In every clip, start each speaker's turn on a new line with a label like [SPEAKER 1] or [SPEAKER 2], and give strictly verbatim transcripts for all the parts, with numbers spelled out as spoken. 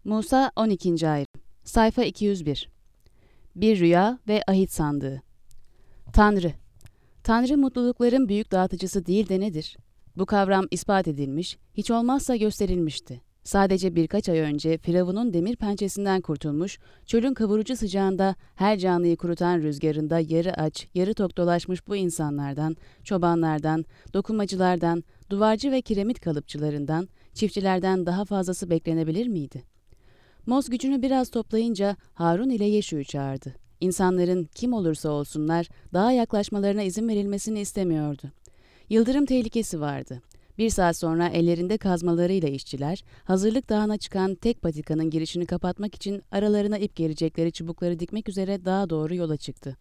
[SPEAKER 1] Musa on ikinci ayrım. Sayfa iki yüz bir. Bir rüya ve ahit sandığı. Tanrı. Tanrı mutlulukların büyük dağıtıcısı değil de nedir? Bu kavram ispat edilmiş, hiç olmazsa gösterilmişti. Sadece birkaç ay önce Firavun'un demir pençesinden kurtulmuş, çölün kavurucu sıcağında her canlıyı kurutan rüzgarında yarı aç, yarı tok dolaşmış bu insanlardan, çobanlardan, dokumacılardan, duvarcı ve kiremit kalıpçılarından, çiftçilerden daha fazlası beklenebilir miydi? Moz gücünü biraz toplayınca Harun ile Yeşu'yu çağırdı. İnsanların kim olursa olsunlar dağa yaklaşmalarına izin verilmesini istemiyordu. Yıldırım tehlikesi vardı. Bir saat sonra ellerinde kazmalarıyla işçiler, hazırlık dağına çıkan tek patikanın girişini kapatmak için aralarına ip gerecekleri çubukları dikmek üzere dağa doğru yola çıktı.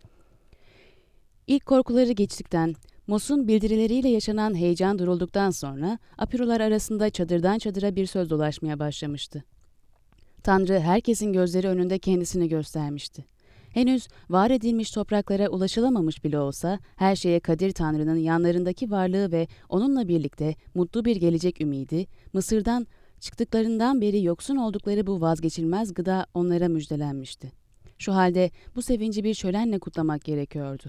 [SPEAKER 1] İlk korkuları geçtikten, Mos'un bildirileriyle yaşanan heyecan durulduktan sonra apirolar arasında çadırdan çadıra bir söz dolaşmaya başlamıştı. Tanrı herkesin gözleri önünde kendisini göstermişti. Henüz var edilmiş topraklara ulaşılamamış bile olsa her şeye kadir Tanrı'nın yanlarındaki varlığı ve onunla birlikte mutlu bir gelecek ümidi, Mısır'dan çıktıklarından beri yoksun oldukları bu vazgeçilmez gıda onlara müjdelenmişti. Şu halde bu sevinci bir şölenle kutlamak gerekiyordu.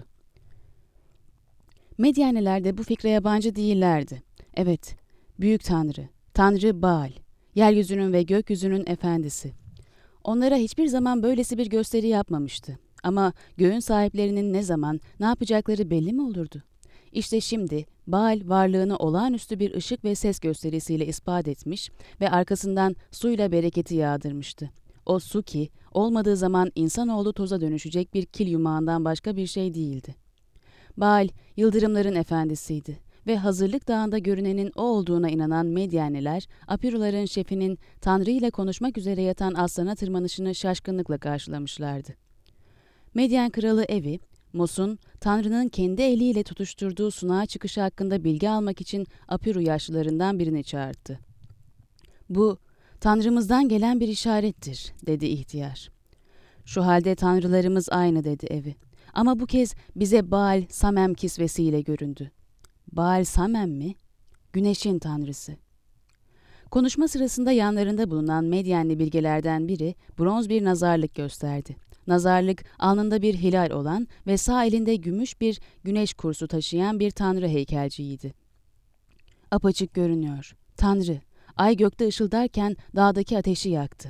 [SPEAKER 1] Medyaniler de bu fikre yabancı değillerdi. Evet, büyük Tanrı, Tanrı Baal, yeryüzünün ve gökyüzünün efendisi. Onlara hiçbir zaman böylesi bir gösteri yapmamıştı. Ama göğün sahiplerinin ne zaman, ne yapacakları belli mi olurdu? İşte şimdi Baal varlığını olağanüstü bir ışık ve ses gösterisiyle ispat etmiş ve arkasından suyla bereketi yağdırmıştı. O su ki, olmadığı zaman insanoğlu toza dönüşecek bir kil yumağından başka bir şey değildi. Baal, yıldırımların efendisiydi ve hazırlık dağında görünenin o olduğuna inanan Medyaniler, Apiruların şefinin Tanrı ile konuşmak üzere yatan aslana tırmanışını şaşkınlıkla karşılamışlardı. Medyan kralı Evi, Mos'un Tanrı'nın kendi eliyle tutuşturduğu sunağa çıkışı hakkında bilgi almak için Apiru yaşlılarından birini çağırdı. "Bu, Tanrımızdan gelen bir işarettir," dedi ihtiyar. "Şu halde tanrılarımız aynı," dedi Evi. "Ama bu kez bize Baal Samem kisvesiyle göründü." "Baal Samem mi?" "Güneşin tanrısı." Konuşma sırasında yanlarında bulunan Medyenli bilgelerden biri bronz bir nazarlık gösterdi. Nazarlık alnında bir hilal olan ve sağ elinde gümüş bir güneş kursu taşıyan bir tanrı heykelciğiydi. "Apaçık görünüyor. Tanrı, ay gökte ışıldarken dağdaki ateşi yaktı."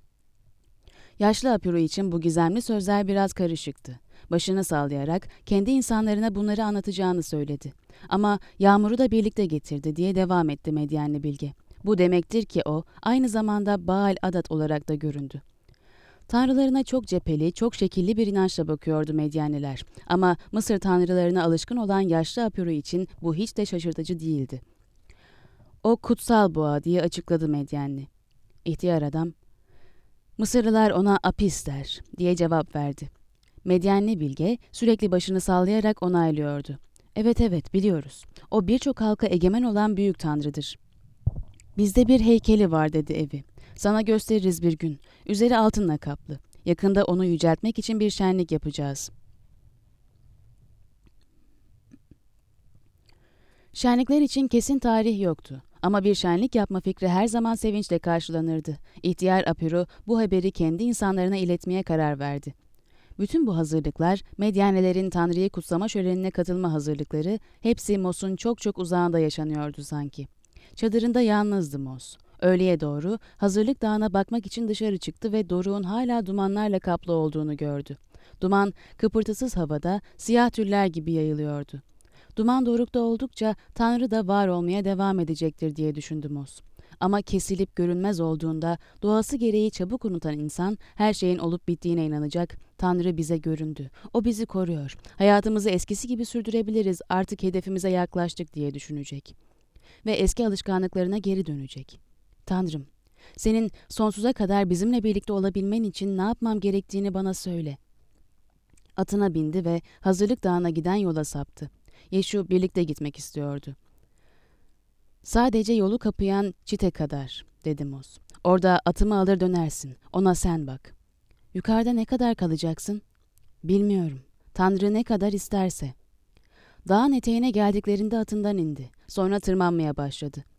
[SPEAKER 1] Yaşlı Apiru için bu gizemli sözler biraz karışıktı. Başını sallayarak kendi insanlarına bunları anlatacağını söyledi. "Ama yağmuru da birlikte getirdi," diye devam etti Medyenli bilge. "Bu demektir ki o aynı zamanda Baal Adat olarak da göründü." Tanrılarına çok cepheli, çok şekilli bir inançla bakıyordu Medyenliler. Ama Mısır tanrılarına alışkın olan yaşlı Apiru için bu hiç de şaşırtıcı değildi. "O kutsal boğa," diye açıkladı Medyenli. İhtiyar adam, "Mısırlılar ona Apis der," diye cevap verdi. Medyenli bilge sürekli başını sallayarak onaylıyordu. "Evet evet biliyoruz. O birçok halka egemen olan büyük tanrıdır." "Bizde bir heykeli var," dedi Evi. "Sana gösteririz bir gün. Üzeri altınla kaplı. Yakında onu yüceltmek için bir şenlik yapacağız." Şenlikler için kesin tarih yoktu. Ama bir şenlik yapma fikri her zaman sevinçle karşılanırdı. İhtiyar Apiru bu haberi kendi insanlarına iletmeye karar verdi. Bütün bu hazırlıklar, Medyanelerin Tanrı'yı kutsama şölenine katılma hazırlıkları, hepsi Mos'un çok çok uzağında yaşanıyordu sanki. Çadırında yalnızdı Mos. Öğleye doğru hazırlık dağına bakmak için dışarı çıktı ve doruğun hala dumanlarla kaplı olduğunu gördü. Duman kıpırtısız havada siyah tüller gibi yayılıyordu. Duman dorukta oldukça Tanrı da var olmaya devam edecektir diye düşündü Mos. Ama kesilip görünmez olduğunda doğası gereği çabuk unutan insan her şeyin olup bittiğine inanacak. Tanrı bize göründü. O bizi koruyor. Hayatımızı eskisi gibi sürdürebiliriz. Artık hedefimize yaklaştık diye düşünecek. Ve eski alışkanlıklarına geri dönecek. "Tanrım, senin sonsuza kadar bizimle birlikte olabilmen için ne yapmam gerektiğini bana söyle." Atına bindi ve hazırlık dağına giden yola saptı. Yeşu birlikte gitmek istiyordu. "Sadece yolu kapayan çite kadar," dedi Mos. "Orada atımı alır dönersin. Ona sen bak." "Yukarıda ne kadar kalacaksın?" "Bilmiyorum. Tanrı ne kadar isterse." Dağın eteğine geldiklerinde atından indi. Sonra tırmanmaya başladı.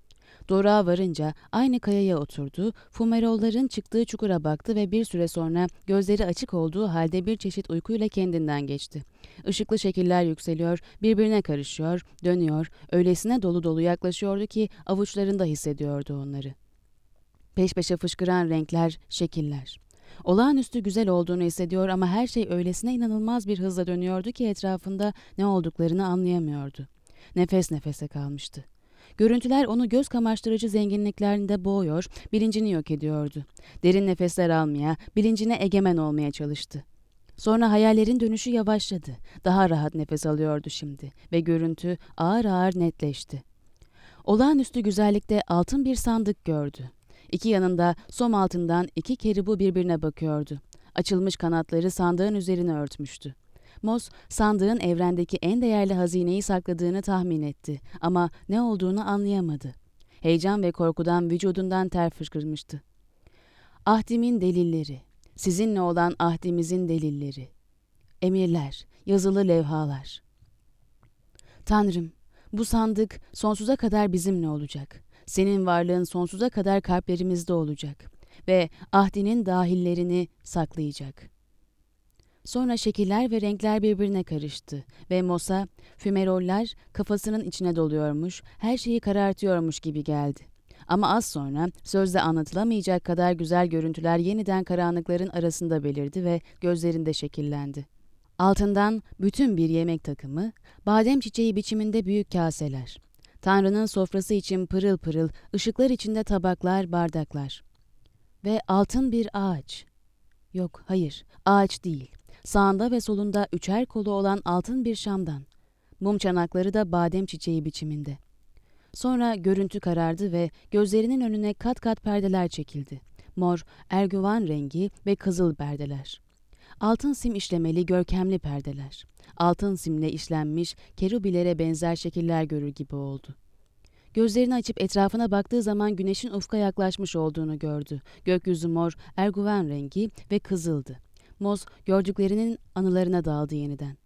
[SPEAKER 1] Doruğa varınca aynı kayaya oturdu, fumerolların çıktığı çukura baktı ve bir süre sonra gözleri açık olduğu halde bir çeşit uykuyla kendinden geçti. Işıklı şekiller yükseliyor, birbirine karışıyor, dönüyor, öylesine dolu dolu yaklaşıyordu ki avuçlarında hissediyordu onları. Peş peşe fışkıran renkler, şekiller. Olağanüstü güzel olduğunu hissediyor ama her şey öylesine inanılmaz bir hızla dönüyordu ki etrafında ne olduklarını anlayamıyordu. Nefes nefese kalmıştı. Görüntüler onu göz kamaştırıcı zenginliklerinde boğuyor, bilincini yok ediyordu. Derin nefesler almaya, bilincine egemen olmaya çalıştı. Sonra hayallerin dönüşü yavaşladı. Daha rahat nefes alıyordu şimdi ve görüntü ağır ağır netleşti. Olağanüstü güzellikte altın bir sandık gördü. İki yanında som altından iki keribu birbirine bakıyordu. Açılmış kanatları sandığın üzerine örtmüştü. Moss, sandığın evrendeki en değerli hazineyi sakladığını tahmin etti ama ne olduğunu anlayamadı. Heyecan ve korkudan vücudundan ter fışkırmıştı. Ahdimin delilleri, sizinle olan ahdimizin delilleri. Emirler, yazılı levhalar. Tanrım, bu sandık sonsuza kadar bizimle olacak. Senin varlığın sonsuza kadar kalplerimizde olacak ve ahdinin dahillerini saklayacak. Sonra şekiller ve renkler birbirine karıştı ve Moss'a fümeroller kafasının içine doluyormuş, her şeyi karartıyormuş gibi geldi. Ama az sonra sözle anlatılamayacak kadar güzel görüntüler yeniden karanlıkların arasında belirdi ve gözlerinde şekillendi. Altından bütün bir yemek takımı, badem çiçeği biçiminde büyük kaseler. Tanrı'nın sofrası için pırıl pırıl, ışıklar içinde tabaklar, bardaklar. Ve altın bir ağaç. Yok, hayır, ağaç değil. Sağında ve solunda üçer kolu olan altın bir şamdan. Mum çanakları da badem çiçeği biçiminde. Sonra görüntü karardı ve gözlerinin önüne kat kat perdeler çekildi. Mor, erguvan rengi ve kızıl perdeler. Altın sim işlemeli görkemli perdeler. Altın simle işlenmiş kerubilere benzer şekiller görür gibi oldu. Gözlerini açıp etrafına baktığı zaman güneşin ufka yaklaşmış olduğunu gördü. Gökyüzü mor, erguvan rengi ve kızıldı. Moss gördüklerinin anılarına daldı yeniden.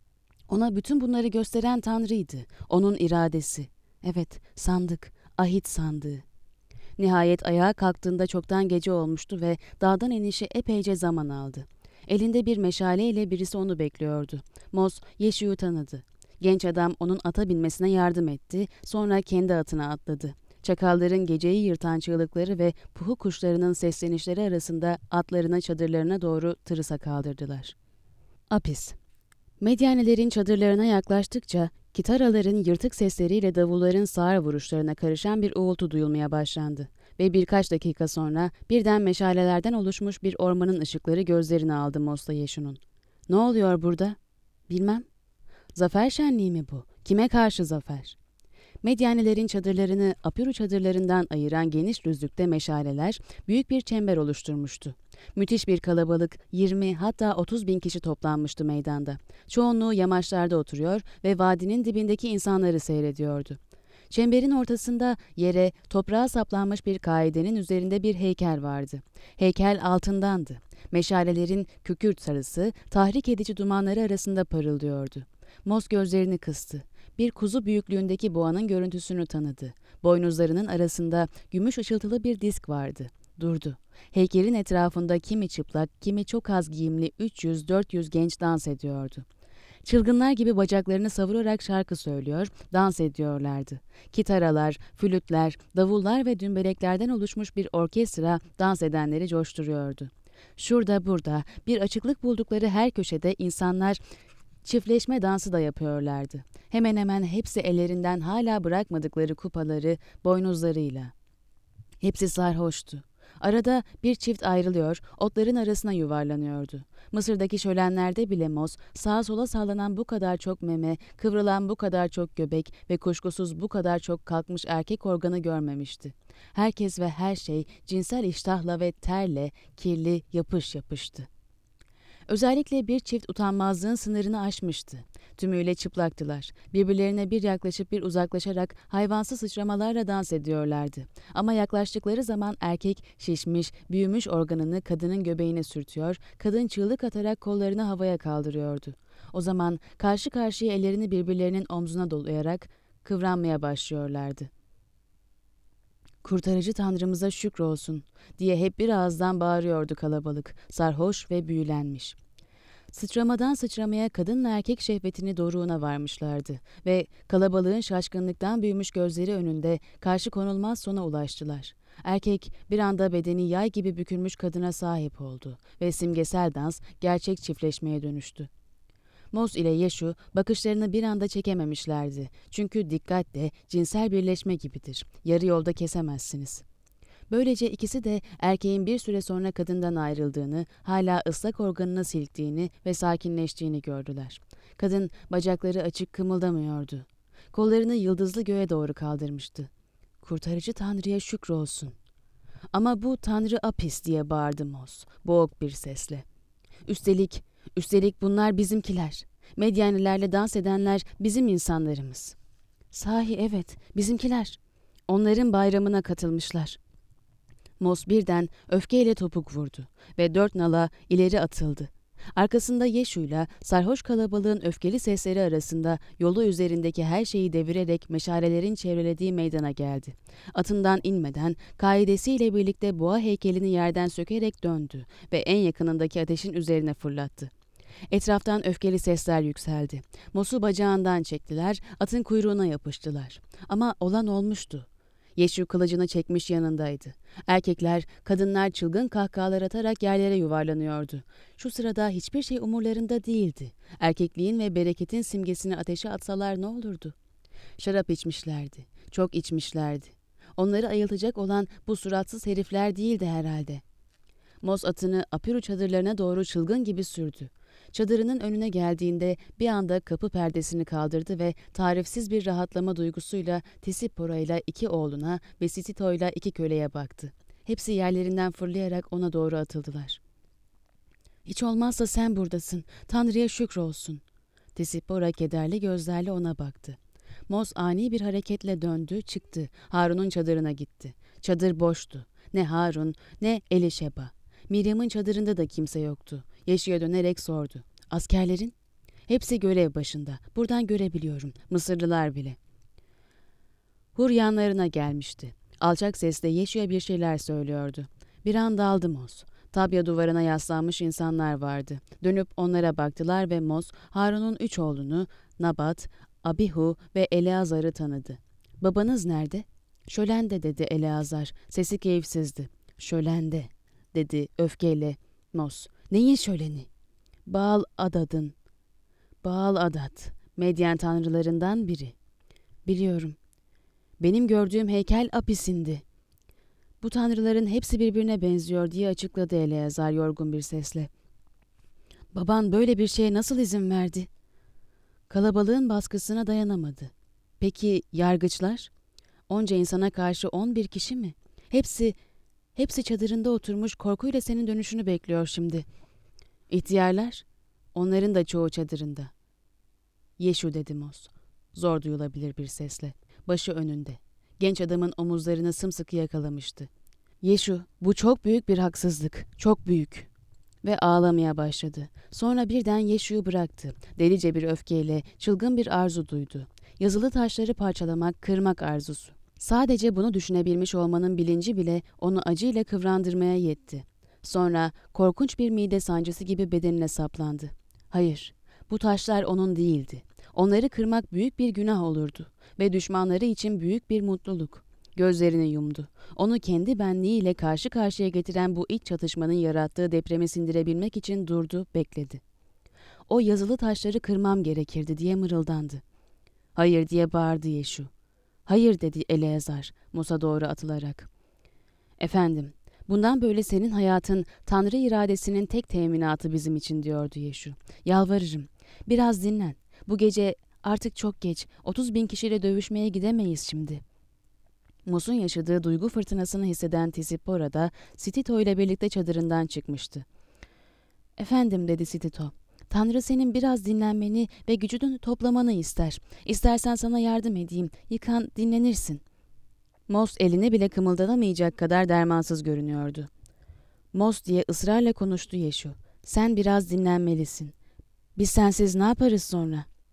[SPEAKER 1] Ona bütün bunları gösteren Tanrı'ydı. Onun iradesi. Evet, sandık, ahit sandığı. Nihayet ayağa kalktığında çoktan gece olmuştu ve dağdan inişi epeyce zaman aldı. Elinde bir meşaleyle birisi onu bekliyordu. Moss, Yeşu'yu tanıdı. Genç adam onun ata binmesine yardım etti, sonra kendi atına atladı. Çakalların geceyi yırtan çığlıkları ve puhu kuşlarının seslenişleri arasında atlarına çadırlarına doğru tırısa kaldırdılar. Apis. Medyanelerin çadırlarına yaklaştıkça kitaraların yırtık sesleriyle davulların sağır vuruşlarına karışan bir uğultu duyulmaya başlandı ve birkaç dakika sonra birden meşalelerden oluşmuş bir ormanın ışıkları gözlerini aldı Moss'la Yeşu'nun. "Ne oluyor burada?" "Bilmem." "Zafer şenliği mi bu? Kime karşı zafer?" Medyanelerin çadırlarını Apiru çadırlarından ayıran geniş düzlükte meşaleler büyük bir çember oluşturmuştu. Müthiş bir kalabalık, yirmi hatta otuz bin kişi toplanmıştı meydanda. Çoğunluğu yamaçlarda oturuyor ve vadinin dibindeki insanları seyrediyordu. Çemberin ortasında yere toprağa saplanmış bir kaidenin üzerinde bir heykel vardı. Heykel altındandı. Meşalelerin kükürt sarısı, tahrik edici dumanları arasında parıldıyordu. Moss gözlerini kıstı. Bir kuzu büyüklüğündeki boğanın görüntüsünü tanıdı. Boynuzlarının arasında gümüş ışıltılı bir disk vardı. Durdu. Heykelin etrafında kimi çıplak, kimi çok az giyimli üç yüz dört yüz genç dans ediyordu. Çılgınlar gibi bacaklarını savurarak şarkı söylüyor, dans ediyorlardı. Kitaralar, flütler, davullar ve dümbeleklerden oluşmuş bir orkestra dans edenleri coşturuyordu. Şurada burada bir açıklık buldukları her köşede insanlar çiftleşme dansı da yapıyorlardı. Hemen hemen hepsi ellerinden hala bırakmadıkları kupaları, boynuzlarıyla. Hepsi sarhoştu. Arada bir çift ayrılıyor, otların arasına yuvarlanıyordu. Mısır'daki şölenlerde bile Moss, sağa sola sallanan bu kadar çok meme, kıvrılan bu kadar çok göbek ve kuşkusuz bu kadar çok kalkmış erkek organı görmemişti. Herkes ve her şey cinsel iştahla ve terle, kirli, yapış yapıştı. Özellikle bir çift utanmazlığın sınırını aşmıştı. Tümüyle çıplaktılar. Birbirlerine bir yaklaşıp bir uzaklaşarak hayvansı sıçramalarla dans ediyorlardı. Ama yaklaştıkları zaman erkek şişmiş, büyümüş organını kadının göbeğine sürtüyor, kadın çığlık atarak kollarını havaya kaldırıyordu. O zaman karşı karşıya ellerini birbirlerinin omzuna dolayarak kıvranmaya başlıyorlardı. "Kurtarıcı Tanrımıza şükrolsun" diye hep bir ağızdan bağırıyordu kalabalık, sarhoş ve büyülenmiş. Sıçramadan sıçramaya kadınla erkek şehvetini doruğuna varmışlardı ve kalabalığın şaşkınlıktan büyümüş gözleri önünde karşı konulmaz sona ulaştılar. Erkek bir anda bedeni yay gibi bükülmüş kadına sahip oldu ve simgesel dans gerçek çiftleşmeye dönüştü. Mos ile Yeşu bakışlarını bir anda çekememişlerdi. Çünkü dikkat de cinsel birleşme gibidir. Yarı yolda kesemezsiniz. Böylece ikisi de erkeğin bir süre sonra kadından ayrıldığını, hala ıslak organını silktiğini ve sakinleştiğini gördüler. Kadın bacakları açık kımıldamıyordu. Kollarını yıldızlı göğe doğru kaldırmıştı. "Kurtarıcı Tanrı'ya şükrolsun." "Ama bu Tanrı Apis" diye bağırdı Mos, boğuk bir sesle. Üstelik, üstelik bunlar bizimkiler. Medyanilerle dans edenler bizim insanlarımız." "Sahi evet, bizimkiler. Onların bayramına katılmışlar." Mos birden öfkeyle topuk vurdu ve dört nala ileri atıldı. Arkasında Yeşu'yla sarhoş kalabalığın öfkeli sesleri arasında yolu üzerindeki her şeyi devirerek meşalelerin çevrelediği meydana geldi. Atından inmeden kaidesiyle birlikte boğa heykelini yerden sökerek döndü ve en yakınındaki ateşin üzerine fırlattı. Etraftan öfkeli sesler yükseldi. Mos'u bacağından çektiler, atın kuyruğuna yapıştılar. Ama olan olmuştu. Yeşu kılıcını çekmiş yanındaydı. Erkekler, kadınlar çılgın kahkahalar atarak yerlere yuvarlanıyordu. Şu sırada hiçbir şey umurlarında değildi. Erkekliğin ve bereketin simgesini ateşe atsalar ne olurdu? Şarap içmişlerdi, çok içmişlerdi. Onları ayıltacak olan bu suratsız herifler değildi herhalde. Mos atını Apiru çadırlarına doğru çılgın gibi sürdü. Çadırının önüne geldiğinde bir anda kapı perdesini kaldırdı ve tarifsiz bir rahatlama duygusuyla Tisipora ile iki oğluna ve Sitito ile iki köleye baktı. Hepsi yerlerinden fırlayarak ona doğru atıldılar. "Hiç olmazsa sen buradasın. Tanrı'ya şükrolsun." Tisipora kederli gözlerle ona baktı. Mos ani bir hareketle döndü, çıktı. Harun'un çadırına gitti. Çadır boştu. Ne Harun, ne Elişeba. Miriam'ın çadırında da kimse yoktu. Yeşu'ya dönerek sordu. "Askerlerin?" "Hepsi görev başında. Buradan görebiliyorum. Mısırlılar bile." Hur yanlarına gelmişti. Alçak sesle Yeşu'ya bir şeyler söylüyordu. Bir an daldı Mos. Tabya duvarına yaslanmış insanlar vardı. Dönüp onlara baktılar ve Mos, Harun'un üç oğlunu, Nabat, Abihu ve Eleazar'ı tanıdı. "Babanız nerede?" "Şölende" dedi Eleazar. Sesi keyifsizdi. "Şölende" dedi öfkeyle Mos. "Neyin şöleni?" "Baal Adad'ın." "Baal Adad, Medyen tanrılarından biri." "Biliyorum. Benim gördüğüm heykel Apis'indi." "Bu tanrıların hepsi birbirine benziyor" diye açıkladı Eleazar yorgun bir sesle. "Baban böyle bir şeye nasıl izin verdi?" Kalabalığın baskısına dayanamadı. "Peki yargıçlar? Onca insana karşı on bir kişi mi? Hepsi, hepsi çadırında oturmuş korkuyla senin dönüşünü bekliyor şimdi." "İhtiyarlar? Onların da çoğu çadırında." "Yeşu" dedi Mos, zor duyulabilir bir sesle. Başı önünde. Genç adamın omuzlarını sımsıkı yakalamıştı. "Yeşu, bu çok büyük bir haksızlık, çok büyük." Ve ağlamaya başladı. Sonra birden Yeşu'yu bıraktı. Delice bir öfkeyle çılgın bir arzu duydu. Yazılı taşları parçalamak, kırmak arzusu. Sadece bunu düşünebilmiş olmanın bilinci bile onu acıyla kıvrandırmaya yetti. Sonra korkunç bir mide sancısı gibi bedenine saplandı. Hayır, bu taşlar onun değildi. Onları kırmak büyük bir günah olurdu ve düşmanları için büyük bir mutluluk. Gözlerini yumdu. Onu kendi benliğiyle karşı karşıya getiren bu iç çatışmanın yarattığı depremi sindirebilmek için durdu, bekledi. "O yazılı taşları kırmam gerekirdi" diye mırıldandı. "Hayır" diye bağırdı Yeşu. "Hayır" dedi Eleazar, Mos'a doğru atılarak. "Efendim, bundan böyle senin hayatın Tanrı iradesinin tek teminatı bizim için" diyordu Yeşu. "Yalvarırım, biraz dinlen. Bu gece artık çok geç, otuz bin kişiyle dövüşmeye gidemeyiz şimdi." Mos'un yaşadığı duygu fırtınasını hisseden Tisipora da Sitito ile birlikte çadırından çıkmıştı. "Efendim" dedi Sitito. "Tanrı senin biraz dinlenmeni ve gücünü toplamanı ister. İstersen sana yardım edeyim. Yıkan, dinlenirsin." Mos elini bile kımıldanamayacak kadar dermansız görünüyordu. "Mos" diye ısrarla konuştu Yeşu. "Sen biraz dinlenmelisin. Biz sensiz ne yaparız sonra?"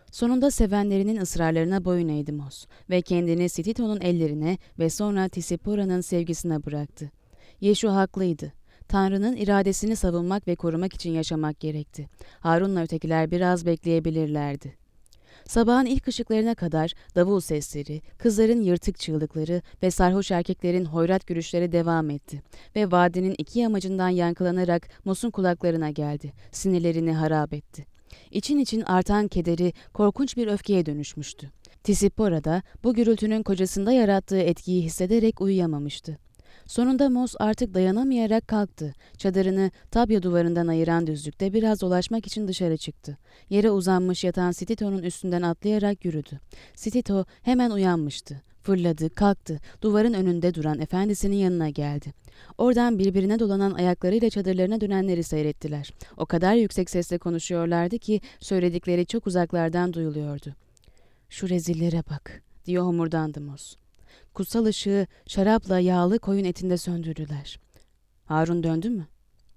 [SPEAKER 1] Sonunda sevenlerinin ısrarlarına boyun eğdi Mos ve kendini Stito'nun ellerine ve sonra Tisipora'nın sevgisine bıraktı. Yeşu haklıydı. Tanrı'nın iradesini savunmak ve korumak için yaşamak gerekti. Harun'la ötekiler biraz bekleyebilirlerdi. Sabahın ilk ışıklarına kadar davul sesleri, kızların yırtık çığlıkları ve sarhoş erkeklerin hoyrat gülüşleri devam etti ve vadinin iki yamacından yankılanarak Mos'un kulaklarına geldi, sinirlerini harap etti. İçin için artan kederi korkunç bir öfkeye dönüşmüştü. Tisipora da bu gürültünün kocasında yarattığı etkiyi hissederek uyuyamamıştı. Sonunda Mos artık dayanamayarak kalktı. Çadırını tabya duvarından ayıran düzlükte biraz dolaşmak için dışarı çıktı. Yere uzanmış yatan Stito'nun üstünden atlayarak yürüdü. Stito hemen uyanmıştı. Fırladı, kalktı. Duvarın önünde duran efendisinin yanına geldi. Oradan birbirine dolanan ayaklarıyla çadırlarına dönenleri seyrettiler. O kadar yüksek sesle konuşuyorlardı ki söyledikleri çok uzaklardan duyuluyordu. "Şu rezillere bak," diye homurdandı Mos. Kutsal ışığı şarapla yağlı koyun etinde söndürdüler. Harun döndü mü?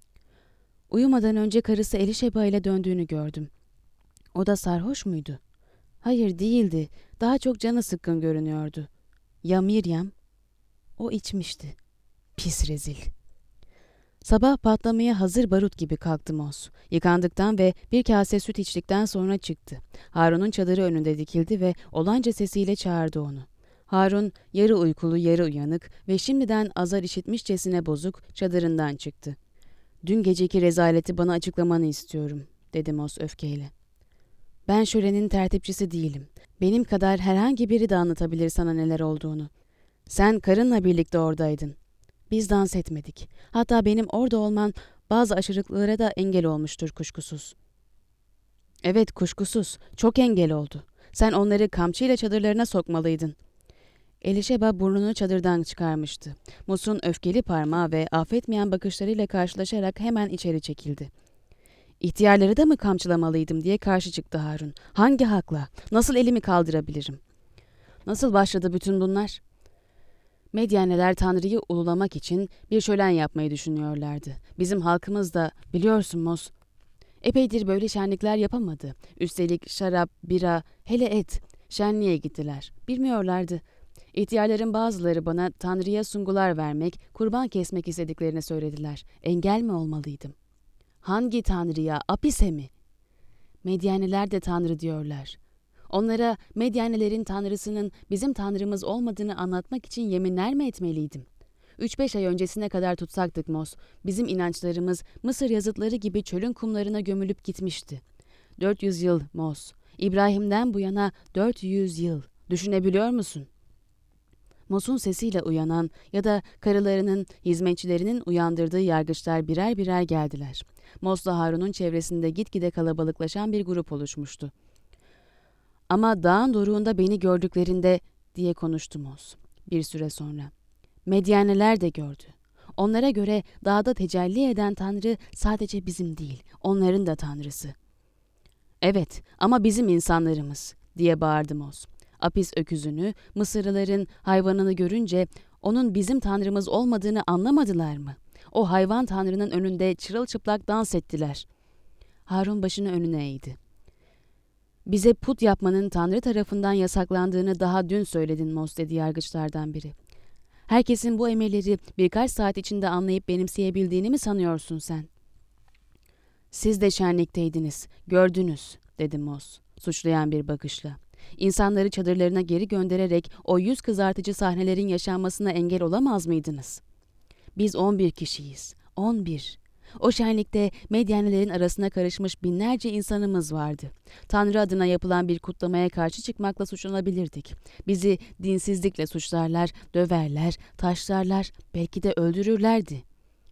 [SPEAKER 1] Uyumadan önce karısı Elişeba ile döndüğünü gördüm. O da sarhoş muydu? Hayır, değildi. Daha çok canı sıkkın görünüyordu. Ya Miryam? O içmişti. Pis rezil. Sabah patlamaya hazır barut gibi kalktı Mos. Yıkandıktan ve bir kase süt içtikten sonra çıktı. Harun'un çadırı önünde dikildi ve olanca sesiyle çağırdı onu. Harun yarı uykulu yarı uyanık ve şimdiden azar işitmişçesine bozuk çadırından çıktı. "Dün geceki rezaleti bana açıklamanı istiyorum," dedi Mos öfkeyle. "Ben şölenin tertipçisi değilim. Benim kadar herhangi biri de anlatabilir sana neler olduğunu. Sen karınla birlikte oradaydın. Biz dans etmedik. Hatta benim orada olman bazı aşırılıklara da engel olmuştur kuşkusuz." "Evet, kuşkusuz. Çok engel oldu. Sen onları kamçıyla çadırlarına sokmalıydın." Elişeba burnunu çadırdan çıkarmıştı. Mos'un öfkeli parmağı ve affetmeyen bakışlarıyla karşılaşarak hemen içeri çekildi. "İhtiyarları da mı kamçılamalıydım?" diye karşı çıktı Harun. "Hangi hakla? Nasıl elimi kaldırabilirim?" "Nasıl başladı bütün bunlar?" Medyaneler Tanrı'yı ululamak için bir şölen yapmayı düşünüyorlardı. Bizim halkımız da, biliyorsun Mos, epeydir böyle şenlikler yapamadı. Üstelik şarap, bira, hele et, şenliğe gittiler. Bilmiyorlardı. İhtiyarların bazıları bana Tanrı'ya sungular vermek, kurban kesmek istediklerini söylediler. Engel mi olmalıydım? Hangi Tanrı'ya, Apis'e mi? Medyaneler de Tanrı diyorlar. Onlara Medyanelerin Tanrısının bizim Tanrımız olmadığını anlatmak için yeminler mi etmeliydim? Üç beş ay öncesine kadar tutsaktık Mos. Bizim inançlarımız Mısır yazıtları gibi çölün kumlarına gömülüp gitmişti. Dört yüz yıl Mos. İbrahim'den bu yana dört yüz yıl. Düşünebiliyor musun? Mos'un sesiyle uyanan ya da karılarının, hizmetçilerinin uyandırdığı yargıçlar birer birer geldiler. Mos'la Harun'un çevresinde gitgide kalabalıklaşan bir grup oluşmuştu. "Ama dağın doruğunda beni gördüklerinde," diye konuştu Mos bir süre sonra. "Medyaneler de gördü. Onlara göre dağda tecelli eden Tanrı sadece bizim değil, onların da Tanrısı." "Evet, ama bizim insanlarımız," diye bağırdı Mos. Apis öküzünü, Mısırlıların hayvanını görünce onun bizim tanrımız olmadığını anlamadılar mı? O hayvan tanrının önünde çırılçıplak dans ettiler. Harun başını önüne eğdi. "Bize put yapmanın Tanrı tarafından yasaklandığını daha dün söyledin Mos," dedi yargıçlardan biri. "Herkesin bu emirleri birkaç saat içinde anlayıp benimseyebildiğini mi sanıyorsun sen?" "Siz de şenlikteydiniz, gördünüz," dedi Mos, suçlayan bir bakışla. "İnsanları çadırlarına geri göndererek o yüz kızartıcı sahnelerin yaşanmasına engel olamaz mıydınız?" "Biz on bir kişiyiz, on bir. O şenlikte Medyanelerin arasına karışmış binlerce insanımız vardı. Tanrı adına yapılan bir kutlamaya karşı çıkmakla suçlanabilirdik. Bizi dinsizlikle suçlarlar, döverler, taşlarlar, belki de öldürürlerdi."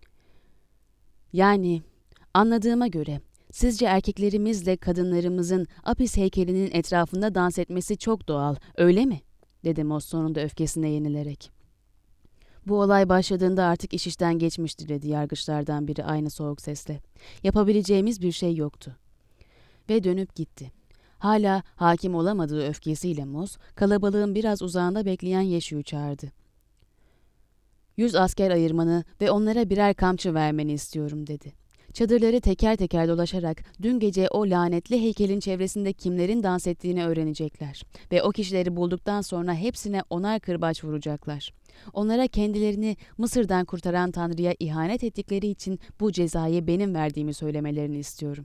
[SPEAKER 1] "Yani anladığıma göre sizce erkeklerimizle kadınlarımızın Apis heykelinin etrafında dans etmesi çok doğal, öyle mi?" dedi Mos sonunda öfkesine yenilerek. "Bu olay başladığında artık iş işten geçmişti," dedi yargıçlardan biri aynı soğuk sesle. "Yapabileceğimiz bir şey yoktu." Ve dönüp gitti. Hala hakim olamadığı öfkesiyle Mos, kalabalığın biraz uzağında bekleyen Yeşu'yu çağırdı. "Yüz asker ayırmanı ve onlara birer kamçı vermeni istiyorum," dedi. Çadırları teker teker dolaşarak dün gece o lanetli heykelin çevresinde kimlerin dans ettiğini öğrenecekler. Ve o kişileri bulduktan sonra hepsine onar kırbaç vuracaklar. Onlara kendilerini Mısır'dan kurtaran Tanrı'ya ihanet ettikleri için bu cezayı benim verdiğimi söylemelerini istiyorum.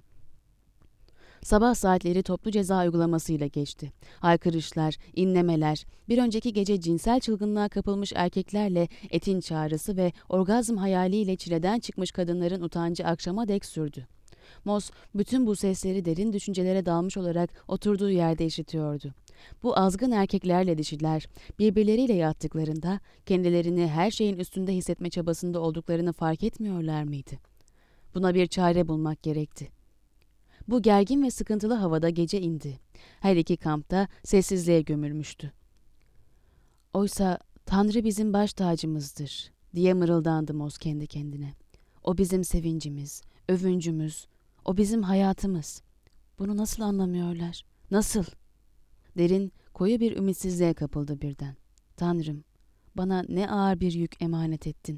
[SPEAKER 1] Sabah saatleri toplu ceza uygulamasıyla geçti. Haykırışlar, inlemeler, bir önceki gece cinsel çılgınlığa kapılmış erkeklerle etin çağrısı ve orgazm hayaliyle çileden çıkmış kadınların utancı akşama dek sürdü. Moss bütün bu sesleri derin düşüncelere dalmış olarak oturduğu yerde işitiyordu. Bu azgın erkeklerle dişiler birbirleriyle yattıklarında kendilerini her şeyin üstünde hissetme çabasında olduklarını fark etmiyorlar mıydı? Buna bir çare bulmak gerekti. Bu gergin ve sıkıntılı havada gece indi. Her iki kampta sessizliğe gömülmüştü. Oysa Tanrı bizim baş tacımızdır diye mırıldandı Moss kendi kendine. O bizim sevincimiz, övüncümüz, o bizim hayatımız. Bunu nasıl anlamıyorlar? Nasıl? Derin, koyu bir ümitsizliğe kapıldı birden. Tanrım, bana ne ağır bir yük emanet ettin.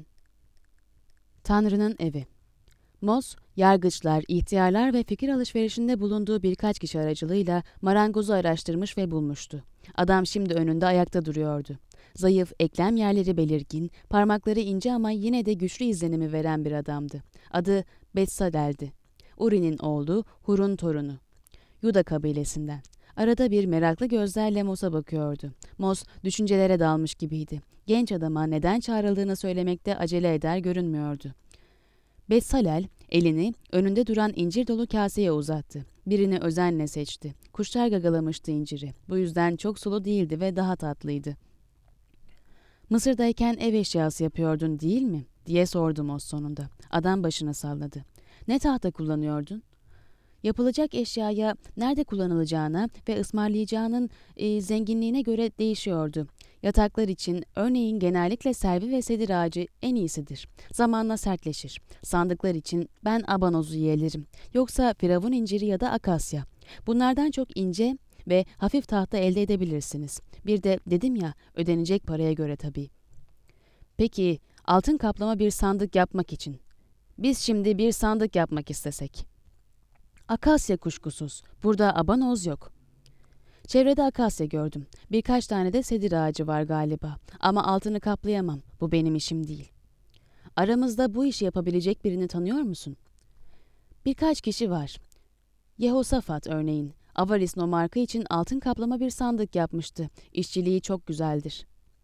[SPEAKER 1] Tanrı'nın evi. Moss, yargıçlar, ihtiyarlar ve fikir alışverişinde bulunduğu birkaç kişi aracılığıyla marangozu araştırmış ve bulmuştu. Adam şimdi önünde ayakta duruyordu. Zayıf, eklem yerleri belirgin, parmakları ince ama yine de güçlü izlenimi veren bir adamdı. Adı Betsadel'di. Uri'nin oğlu, Hur'un torunu. Yuda kabilesinden. Arada bir meraklı gözlerle Moss'a bakıyordu. Moss düşüncelere dalmış gibiydi. Genç adama neden çağrıldığını söylemekte acele eder görünmüyordu. Betsalel elini önünde duran incir dolu kaseye uzattı. Birini özenle seçti. Kuşlar gagalamıştı inciri. Bu yüzden çok sulu değildi ve daha tatlıydı. "Mısır'dayken ev eşyası yapıyordun değil mi?" diye sordu Moss sonunda. Adam başını salladı. "Ne tahta kullanıyordun?" Yapılacak eşyaya nerede kullanılacağına ve ısmarlayacağının e, zenginliğine göre değişiyordu. Yataklar için örneğin genellikle servi ve sedir ağacı en iyisidir. Zamanla sertleşir. Sandıklar için ben abanozu yeğlerim. Yoksa firavun inciri ya da akasya. Bunlardan çok ince ve hafif tahta elde edebilirsiniz. Bir de dedim ya, ödenecek paraya göre tabii. Peki altın kaplama bir sandık yapmak için. Biz şimdi bir sandık yapmak istesek. Akasya kuşkusuz. Burada abanoz yok. Çevrede akasya gördüm. Birkaç tane de sedir ağacı var galiba. Ama altını kaplayamam. Bu benim işim değil. Aramızda bu işi yapabilecek birini tanıyor musun? Birkaç kişi var. Yehosafat örneğin. Avaris nomarkı için altın kaplama bir sandık yapmıştı. İşçiliği çok güzeldir.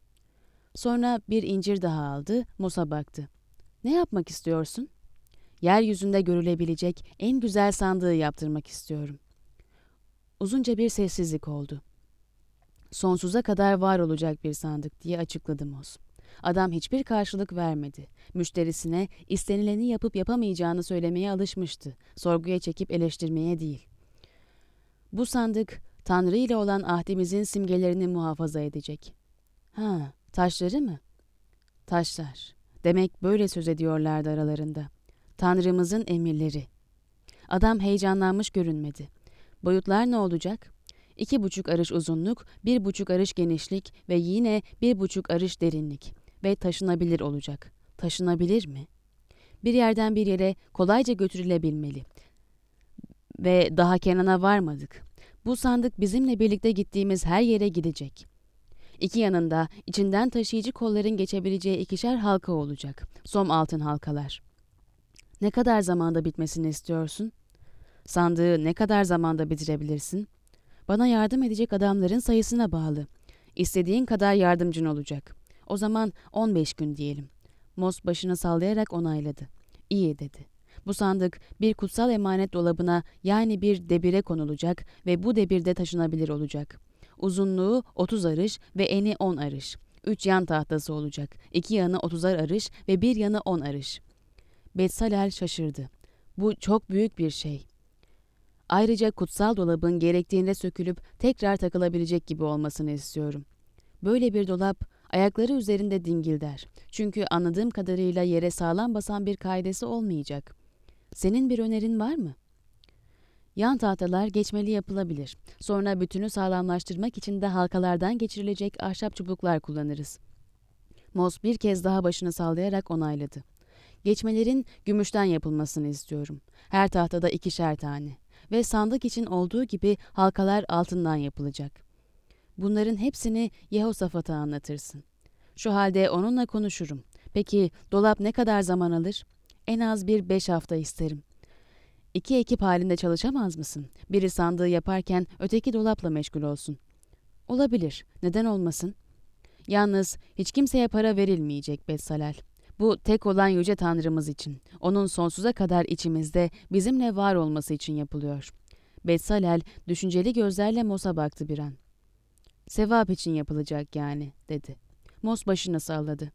[SPEAKER 1] Sonra bir incir daha aldı, Moss'a baktı. Ne yapmak istiyorsun? Yeryüzünde görülebilecek en güzel sandığı yaptırmak istiyorum. Uzunca bir sessizlik oldu. Sonsuza kadar var olacak bir sandık diye açıkladı Moss. Adam hiçbir karşılık vermedi. Müşterisine istenileni yapıp yapamayacağını söylemeye alışmıştı. Sorguya çekip eleştirmeye değil. Bu sandık Tanrı ile olan ahdimizin simgelerini muhafaza edecek. Ha, taşları mı? Taşlar. Demek böyle söz ediyorlardı aralarında. Tanrımızın emirleri. Adam heyecanlanmış görünmedi. Boyutlar ne olacak? İki buçuk arış uzunluk, bir buçuk arış genişlik ve yine bir buçuk arış derinlik. Ve taşınabilir olacak. Taşınabilir mi? Bir yerden bir yere kolayca götürülebilmeli. Ve daha Kenan'a varmadık. Bu sandık bizimle birlikte gittiğimiz her yere gidecek. İki yanında içinden taşıyıcı kolların geçebileceği ikişer halka olacak. Som altın halkalar. Ne kadar zamanda bitmesini istiyorsun? Sandığı ne kadar zamanda bitirebilirsin? Bana yardım edecek adamların sayısına bağlı. İstediğin kadar yardımcın olacak. O zaman on beş gün diyelim. Moss başını sallayarak onayladı. İyi dedi. Bu sandık bir kutsal emanet dolabına yani bir debire konulacak ve bu debirde taşınabilir olacak. Uzunluğu otuz arış ve eni on arış. Üç yan tahtası olacak. İki yanı otuzar arış ve bir yanı on arış. Betsalel şaşırdı. Bu çok büyük bir şey. Ayrıca kutsal dolabın gerektiğinde sökülüp tekrar takılabilecek gibi olmasını istiyorum. Böyle bir dolap ayakları üzerinde dingilder. Çünkü anladığım kadarıyla yere sağlam basan bir kaidesi olmayacak. Senin bir önerin var mı? Yan tahtalar geçmeli yapılabilir. Sonra bütünü sağlamlaştırmak için de halkalardan geçirilecek ahşap çubuklar kullanırız. Moss bir kez daha başını sallayarak onayladı. Geçmelerin gümüşten yapılmasını istiyorum. Her tahtada ikişer tane. Ve sandık için olduğu gibi halkalar altından yapılacak. Bunların hepsini Yehosafat'a anlatırsın. Şu halde onunla konuşurum. Peki dolap ne kadar zaman alır? En az bir beş hafta isterim. İki ekip halinde çalışamaz mısın? Biri sandığı yaparken öteki dolapla meşgul olsun. Olabilir. Neden olmasın? Yalnız hiç kimseye para verilmeyecek Betsalel. Bu tek olan Yüce Tanrımız için, onun sonsuza kadar içimizde bizimle var olması için yapılıyor. Betsalel düşünceli gözlerle Mos'a baktı bir an. Sevap için yapılacak yani, dedi. Mos başını salladı.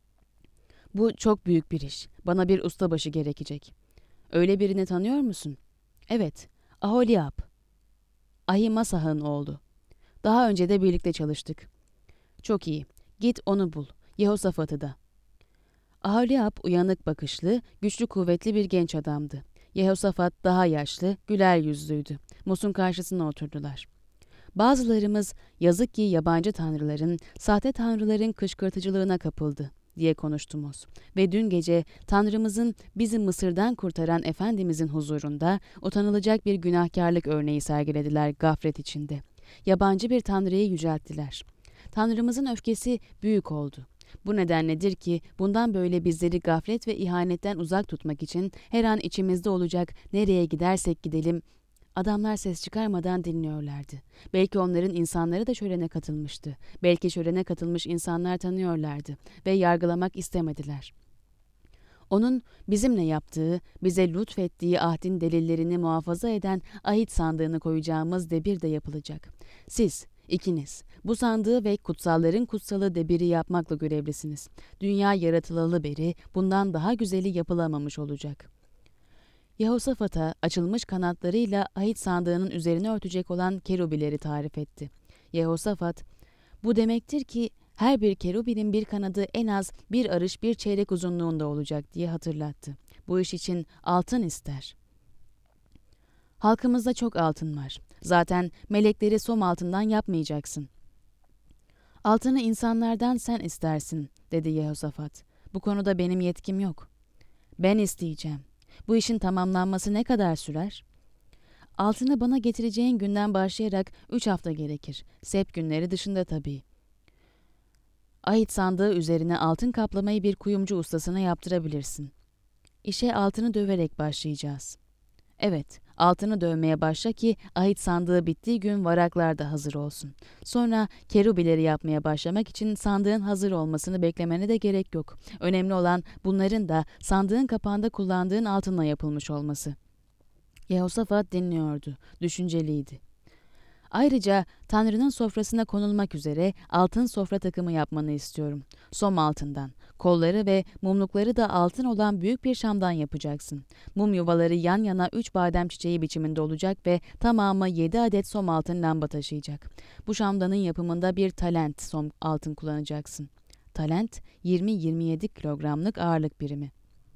[SPEAKER 1] Bu çok büyük bir iş. Bana bir ustabaşı gerekecek. Öyle birini tanıyor musun? Evet, Aholiab. Ahimasah'ın oğlu. Daha önce de birlikte çalıştık. Çok iyi. Git onu bul. Yehosafat'ı da. Aholiab uyanık bakışlı, güçlü kuvvetli bir genç adamdı. Yehosafat daha yaşlı, güler yüzlüydü. Mos'un karşısına oturdular. Bazılarımız yazık ki yabancı tanrıların, sahte tanrıların kışkırtıcılığına kapıldı diye konuştu Mos. Ve dün gece Tanrımızın bizi Mısır'dan kurtaran Efendimizin huzurunda utanılacak bir günahkarlık örneği sergilediler gaflet içinde. Yabancı bir tanrıyı yücelttiler. Tanrımızın öfkesi büyük oldu. Bu nedenledir ki bundan böyle bizleri gaflet ve ihanetten uzak tutmak için her an içimizde olacak nereye gidersek gidelim. Adamlar ses çıkarmadan dinliyorlardı. Belki onların insanları da şölene katılmıştı. Belki şölene katılmış insanlar tanıyorlardı ve yargılamak istemediler. Onun bizimle yaptığı, bize lütfettiği ahdin delillerini muhafaza eden ahit sandığını koyacağımız debir de yapılacak. Siz, ikiniz, bu sandığı ve kutsalların kutsalı debiri yapmakla görevlisiniz. Dünya yaratılalı beri bundan daha güzeli yapılamamış olacak. Yehosafat'a açılmış kanatlarıyla ahit sandığının üzerine örtecek olan kerubileri tarif etti. Yehosafat, bu demektir ki her bir kerubinin bir kanadı en az bir arış bir çeyrek uzunluğunda olacak diye hatırlattı. Bu iş için altın ister. Halkımızda çok altın var. Zaten melekleri som altından yapmayacaksın. Altını insanlardan sen istersin, dedi Yehosafat. Bu konuda benim yetkim yok. Ben isteyeceğim. Bu işin tamamlanması ne kadar sürer? Altını bana getireceğin günden başlayarak üç hafta gerekir. Sept günleri dışında tabii. Ahit sandığı üzerine altın kaplamayı bir kuyumcu ustasına yaptırabilirsin. İşe altını döverek başlayacağız. Evet, altını dövmeye başla ki ahit sandığı bittiği gün varaklar da hazır olsun. Sonra kerubileri yapmaya başlamak için sandığın hazır olmasını beklemene de gerek yok. Önemli olan bunların da sandığın kapağında kullandığın altınla yapılmış olması. Yehosafat dinliyordu, düşünceliydi. Ayrıca Tanrı'nın sofrasına konulmak üzere altın sofra takımı yapmanı istiyorum. Som altından. Kolları ve mumlukları da altın olan büyük bir şamdan yapacaksın. Mum yuvaları yan yana üç badem çiçeği biçiminde olacak ve tamamı yedi adet som altın lamba taşıyacak. Bu şamdanın yapımında bir talent som altın kullanacaksın. Talent yirmi yirmi yedi kilogramlık ağırlık birimi.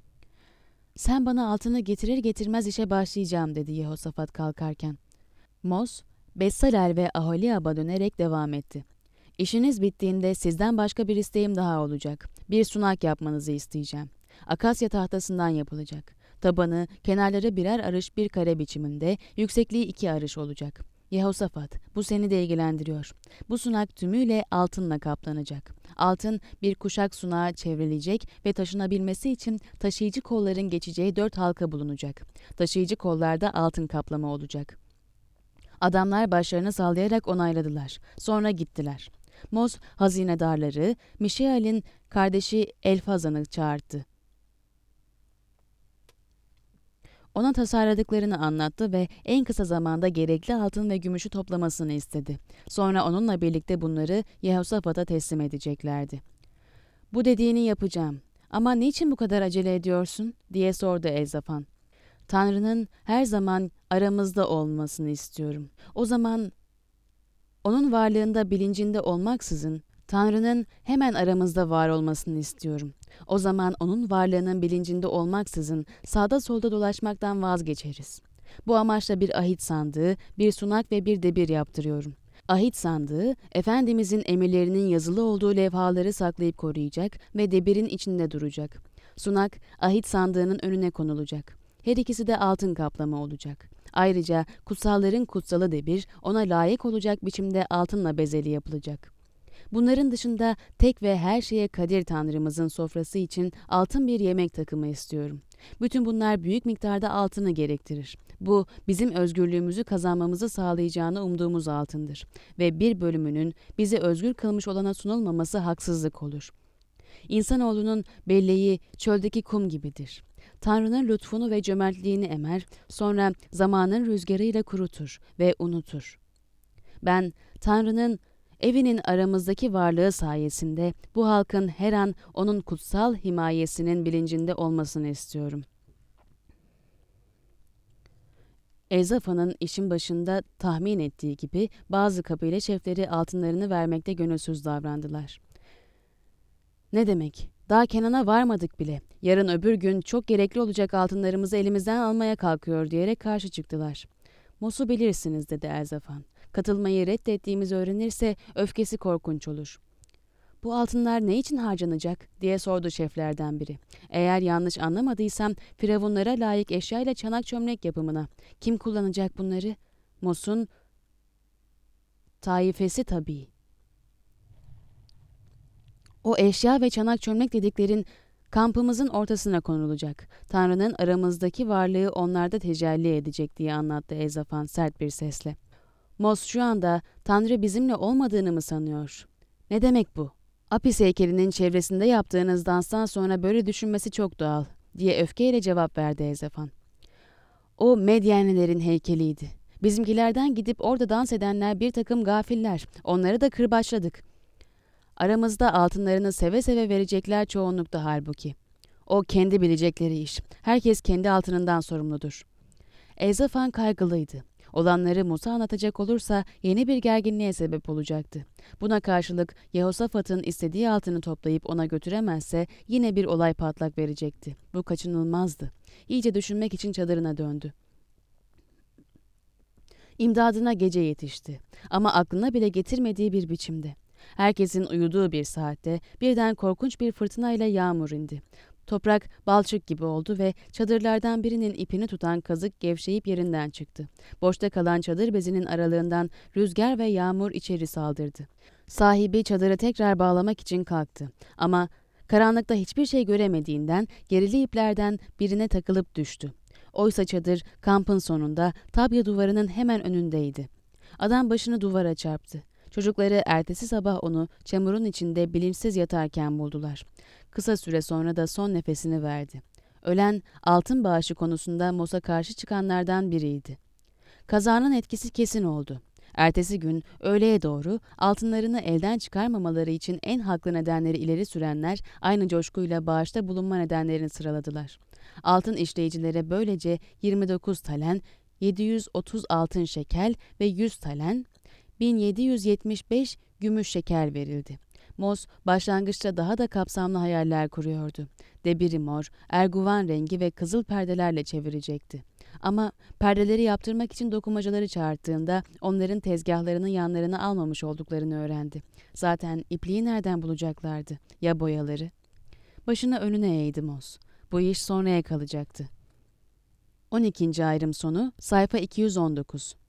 [SPEAKER 1] Sen bana altını getirir getirmez işe başlayacağım, dedi Yehosafat kalkarken. Mos, Betsalel ve Aholiab'a dönerek devam etti. İşiniz bittiğinde sizden başka bir isteğim daha olacak. Bir sunak yapmanızı isteyeceğim. Akasya tahtasından yapılacak. Tabanı, kenarları birer arış bir kare biçiminde, yüksekliği iki arış olacak. Yehosafat, bu seni de ilgilendiriyor. Bu sunak tümüyle altınla kaplanacak. Altın bir kuşak sunağa çevrilecek ve taşınabilmesi için taşıyıcı kolların geçeceği dört halka bulunacak. Taşıyıcı kollarda altın kaplama olacak. Adamlar başlarını sallayarak onayladılar. Sonra gittiler. Mos, hazinedarları, Mişael'in kardeşi Elfazan'ı çağırdı. Ona tasarladıklarını anlattı ve en kısa zamanda gerekli altın ve gümüşü toplamasını istedi. Sonra onunla birlikte bunları Yehosafat'a teslim edeceklerdi. "Bu dediğini yapacağım. Ama niçin bu kadar acele ediyorsun?" diye sordu Elzafan. "Tanrı'nın her zaman aramızda olmasını istiyorum. O zaman onun varlığında bilincinde olmaksızın Tanrı'nın hemen aramızda var olmasını istiyorum. O zaman onun varlığının bilincinde olmaksızın sağda solda dolaşmaktan vazgeçeriz. Bu amaçla bir ahit sandığı, bir sunak ve bir debir yaptırıyorum. Ahit sandığı, Efendimizin emirlerinin yazılı olduğu levhaları saklayıp koruyacak ve debirin içinde duracak. Sunak, ahit sandığının önüne konulacak. Her ikisi de altın kaplama olacak. Ayrıca kutsalların kutsalı Debir, ona layık olacak biçimde altınla bezeli yapılacak. Bunların dışında tek ve her şeye kadir Tanrımızın sofrası için altın bir yemek takımı istiyorum. Bütün bunlar büyük miktarda altını gerektirir. Bu, bizim özgürlüğümüzü kazanmamızı sağlayacağını umduğumuz altındır. Ve bir bölümünün bizi özgür kılmış olana sunulmaması haksızlık olur. İnsanoğlunun belleği çöldeki kum gibidir. Tanrı'nın lütfunu ve cömertliğini emer, sonra zamanın rüzgarıyla kurutur ve unutur. Ben, Tanrı'nın evinin aramızdaki varlığı sayesinde bu halkın her an onun kutsal himayesinin bilincinde olmasını istiyorum. Elzafa'nın işin başında tahmin ettiği gibi bazı kabile şefleri altınlarını vermekte gönülsüz davrandılar. Ne demek? Daha Kenan'a varmadık bile. Yarın öbür gün çok gerekli olacak altınlarımızı elimizden almaya kalkıyor diyerek karşı çıktılar. Mos'u bilirsiniz dedi Elzafan. Katılmayı reddettiğimizi öğrenirse öfkesi korkunç olur. Bu altınlar ne için harcanacak diye sordu şeflerden biri. Eğer yanlış anlamadıysam firavunlara layık eşyayla çanak çömlek yapımına. Kim kullanacak bunları? Mos'un taifesi tabii. O eşya ve çanak çömlek dediklerin kampımızın ortasına konulacak. Tanrı'nın aramızdaki varlığı onlarda tecelli edecek diye anlattı Elzafan sert bir sesle. Mos şu anda Tanrı bizimle olmadığını mı sanıyor? Ne demek bu? Apis heykelinin çevresinde yaptığınız danstan sonra böyle düşünmesi çok doğal diye öfkeyle cevap verdi Elzafan. O Medyenlilerin heykeliydi. Bizimkilerden gidip orada dans edenler bir takım gafiller. Onları da kırbaçladık. Aramızda altınlarını seve seve verecekler çoğunlukta halbuki. O kendi bilecekleri iş. Herkes kendi altınından sorumludur. Elzafan kaygılıydı. Olanları Musa anlatacak olursa yeni bir gerginliğe sebep olacaktı. Buna karşılık Yehosafat'ın istediği altını toplayıp ona götüremezse yine bir olay patlak verecekti. Bu kaçınılmazdı. İyice düşünmek için çadırına döndü. İmdadına gece yetişti ama aklına bile getirmediği bir biçimde. Herkesin uyuduğu bir saatte birden korkunç bir fırtınayla yağmur indi. Toprak balçık gibi oldu ve çadırlardan birinin ipini tutan kazık gevşeyip yerinden çıktı. Boşta kalan çadır bezinin aralığından rüzgar ve yağmur içeri saldırdı. Sahibi çadırı tekrar bağlamak için kalktı ama karanlıkta hiçbir şey göremediğinden gerili iplerden birine takılıp düştü. Oysa çadır kampın sonunda tabya duvarının hemen önündeydi. Adam başını duvara çarptı. Çocukları ertesi sabah onu çamurun içinde bilinçsiz yatarken buldular. Kısa süre sonra da son nefesini verdi. Ölen altın bağışı konusunda Mos'a karşı çıkanlardan biriydi. Kazanın etkisi kesin oldu. Ertesi gün öğleye doğru altınlarını elden çıkarmamaları için en haklı nedenleri ileri sürenler aynı coşkuyla bağışta bulunma nedenlerini sıraladılar. Altın işleyicilere böylece yirmi dokuz talen, yedi yüz otuz altın şekel ve yüz talen, bin yedi yüz yetmiş beş gümüş şeker verildi. Mos başlangıçta daha da kapsamlı hayaller kuruyordu. Debiri mor, erguvan rengi ve kızıl perdelerle çevirecekti. Ama perdeleri yaptırmak için dokumacıları çağırttığında onların tezgahlarının yanlarına almamış olduklarını öğrendi. Zaten ipliği nereden bulacaklardı? Ya boyaları? Başını önüne eğdi Mos. Bu iş sonraya kalacaktı. on ikinci ayrım sonu sayfa iki yüz on dokuz.